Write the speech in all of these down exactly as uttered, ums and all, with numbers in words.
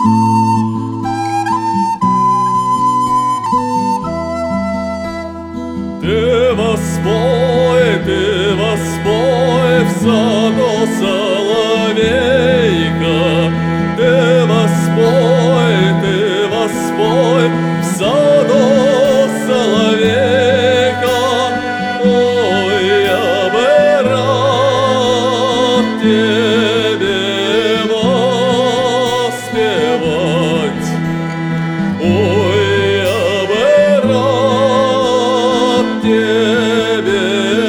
Ты воспой, ты воспой в саду соловейка. Ты воспой, ты воспой в саду соловейка. Ой, я бы рад тебе воспевать. Ой, я бы рад тебе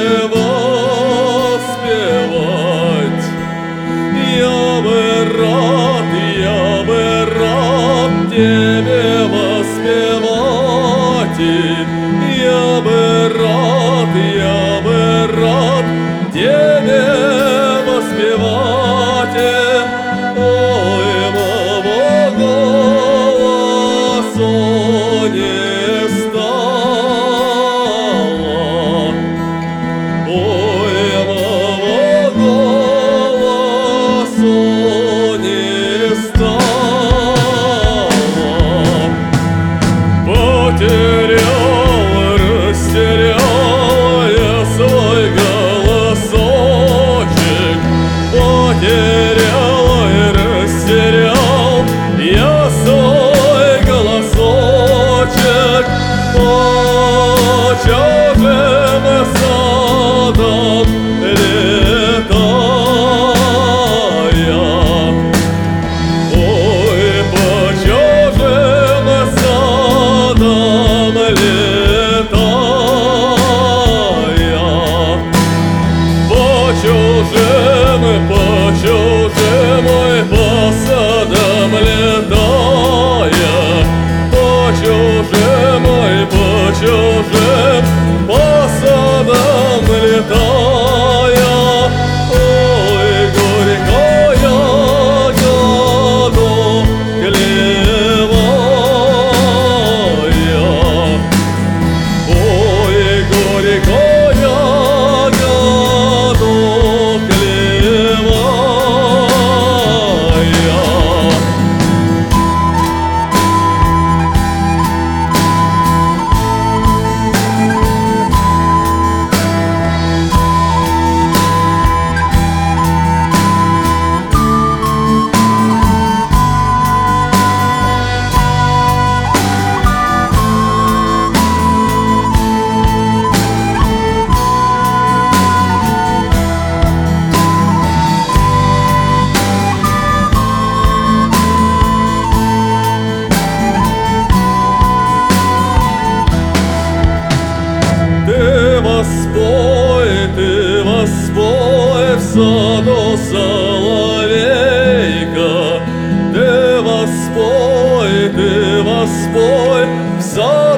воспевать. Я бы рад, я бы рад тебе воспевать. Я бы рад, я бы рад тебе воспевать. Ой, моего голосу не стало. Ой, моего голосу не стало. Потерял, растерял я свой голосочек. Потерял и растерял я свой голосочек. По чужим садам летая. Ой, по чужим садам летая. По чужим, по чужим, ой, по садам летая. По чужим, ой, по чужим, по садам летая. Ой, горькая году клевая. Ой, горькая году клевая. Ты воспой, ты воспой в саду соловейка. Ты воспой, ты воспой в саду